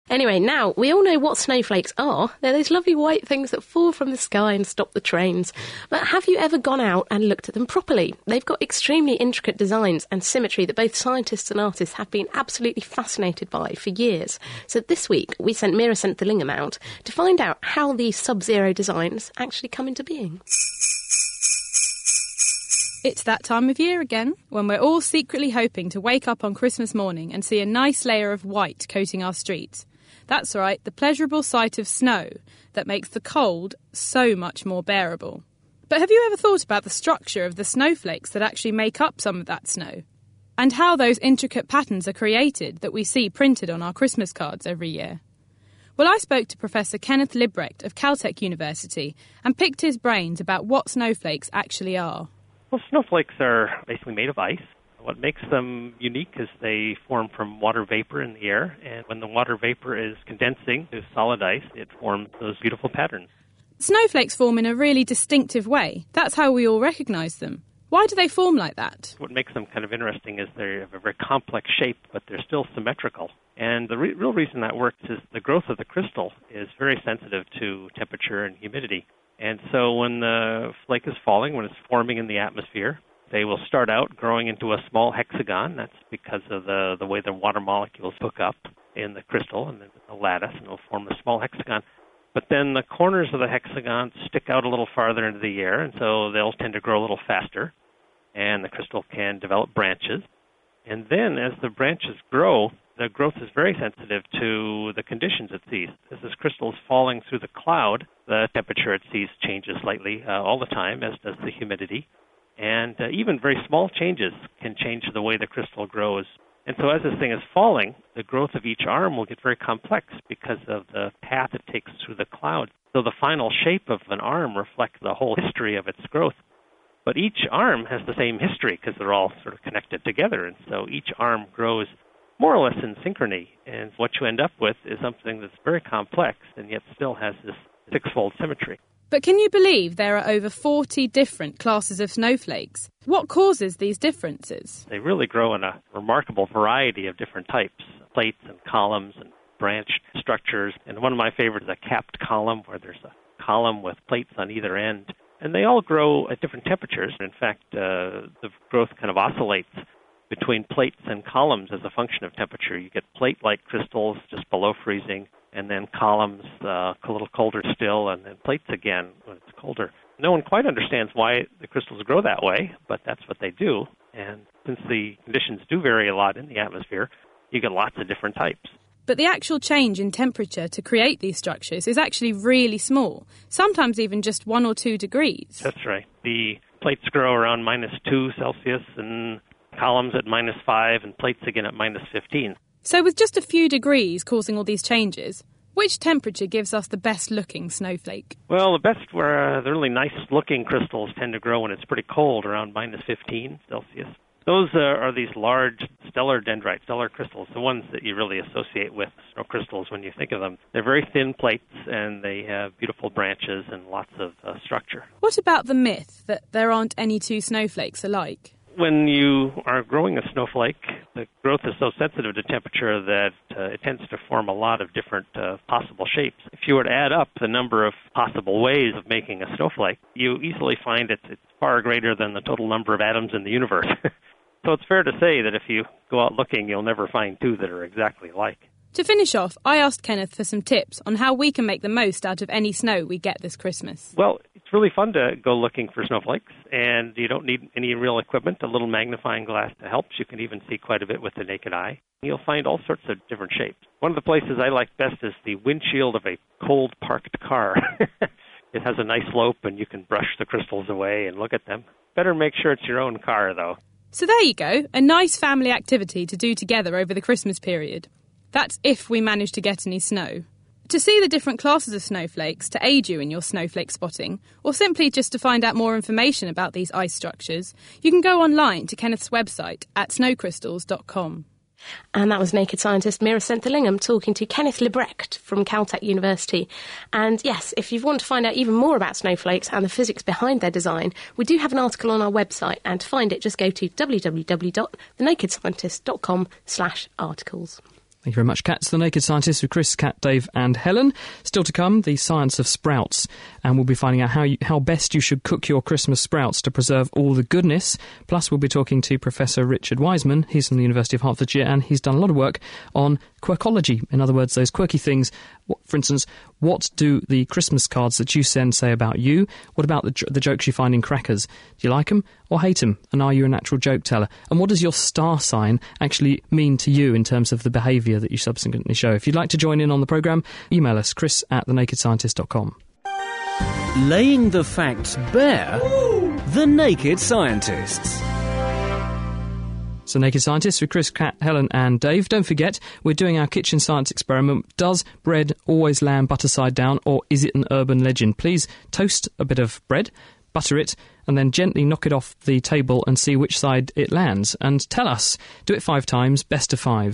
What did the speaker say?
Anyway, now, we all know what snowflakes are. They're those lovely white things that fall from the sky and stop the trains. But have you ever gone out and looked at them properly? They've got extremely intricate designs and symmetry that both scientists and artists have been absolutely fascinated by for years. So this week, we sent Mira Centilingam out to find out how these sub-zero designs actually come into being. It's that time of year again, when we're all secretly hoping to wake up on Christmas morning and see a nice layer of white coating our streets. That's right, the pleasurable sight of snow that makes the cold so much more bearable. But have you ever thought about the structure of the snowflakes that actually make up some of that snow? And how those intricate patterns are created that we see printed on our Christmas cards every year? Well, I spoke to Professor Kenneth Librecht of Caltech University and picked his brains about what snowflakes actually are. Well, snowflakes are basically made of ice. What makes them unique is they form from water vapor in the air, and when the water vapor is condensing to solid ice, it forms those beautiful patterns. Snowflakes form in a really distinctive way. That's how we all recognise them. Why do they form like that? What makes them kind of interesting is they have a very complex shape, but they're still symmetrical. And the real reason that works is the growth of the crystal is very sensitive to temperature and humidity. And so when the flake is falling, when it's forming in the atmosphere, they will start out growing into a small hexagon. That's because of the way the water molecules hook up in the crystal and the lattice, and it'll form a small hexagon. But then the corners of the hexagon stick out a little farther into the air, and so they'll tend to grow a little faster, and the crystal can develop branches. And then as the branches grow, the growth is very sensitive to the conditions it sees. As this crystal is falling through the cloud, the temperature it sees changes slightly all the time, as does the humidity. And even very small changes can change the way the crystal grows. And so as this thing is falling, the growth of each arm will get very complex because of the path it takes through the cloud. So the final shape of an arm reflects the whole history of its growth. But each arm has the same history because they're all sort of connected together. And so each arm grows more or less in synchrony. And what you end up with is something that's very complex and yet still has this six-fold symmetry. But can you believe there are over 40 different classes of snowflakes? What causes these differences? They really grow in a remarkable variety of different types, plates and columns and branched structures. And one of my favorites is a capped column, where there's a column with plates on either end. And they all grow at different temperatures. In fact, the growth kind of oscillates between plates and columns as a function of temperature. You get plate-like crystals just below freezing, and then columns a little colder still, and then plates again when it's colder. No one quite understands why the crystals grow that way, but that's what they do. And since the conditions do vary a lot in the atmosphere, you get lots of different types. But the actual change in temperature to create these structures is actually really small, sometimes even just 1 or 2 degrees. That's right. The plates grow around -2 Celsius, and columns at -5, and plates again at -15. So with just a few degrees causing all these changes, which temperature gives us the best-looking snowflake? Well, the best, where the really nice-looking crystals tend to grow when it's pretty cold, around -15 Celsius. Those are these large stellar dendrites, stellar crystals, the ones that you really associate with snow crystals when you think of them. They're very thin plates, and they have beautiful branches and lots of structure. What about the myth that there aren't any two snowflakes alike? When you are growing a snowflake, the growth is so sensitive to temperature that it tends to form a lot of different possible shapes. If you were to add up the number of possible ways of making a snowflake, you easily find it's far greater than the total number of atoms in the universe. So it's fair to say that if you go out looking, you'll never find two that are exactly alike. To finish off, I asked Kenneth for some tips on how we can make the most out of any snow we get this Christmas. Well, it's really fun to go looking for snowflakes, and you don't need any real equipment. A little magnifying glass helps. You can even see quite a bit with the naked eye. You'll find all sorts of different shapes. One of the places I like best is the windshield of a cold parked car. It has a nice slope, and you can brush the crystals away and look at them. Better make sure it's your own car, though. So there you go, a nice family activity to do together over the Christmas period. That's if we manage to get any snow. To see the different classes of snowflakes, to aid you in your snowflake spotting, or simply just to find out more information about these ice structures, you can go online to Kenneth's website at snowcrystals.com. And that was naked scientist Mira Centilingam talking to Kenneth Librecht from Caltech University. And yes, if you want to find out even more about snowflakes and the physics behind their design, we do have an article on our website, and to find it, just go to www.thenakedscientist.com/articles. Thank you very much, Kat. It's The Naked Scientists with Chris, Kat, Dave and Helen. Still to come, the science of sprouts. And we'll be finding out how best you should cook your Christmas sprouts to preserve all the goodness. Plus, we'll be talking to Professor Richard Wiseman. He's from the University of Hertfordshire, and he's done a lot of work on quirkology. In other words, those quirky things. For instance, what do the Christmas cards that you send say about you? What about the jokes you find in crackers? Do you like them or hate them? And are you a natural joke teller? And what does your star sign actually mean to you in terms of the behaviour that you subsequently show? If you'd like to join in on the programme, email us, chris@thenakedscientist.com. Laying the facts bare. The Naked Scientists. So Naked Scientists with Chris, Kat, Helen and Dave. Don't forget, we're doing our kitchen science experiment. Does bread always land butter side down, or is it an urban legend? Please toast a bit of bread, butter it, and then gently knock it off the table and see which side it lands. And tell us. Do it 5 times, best of 5.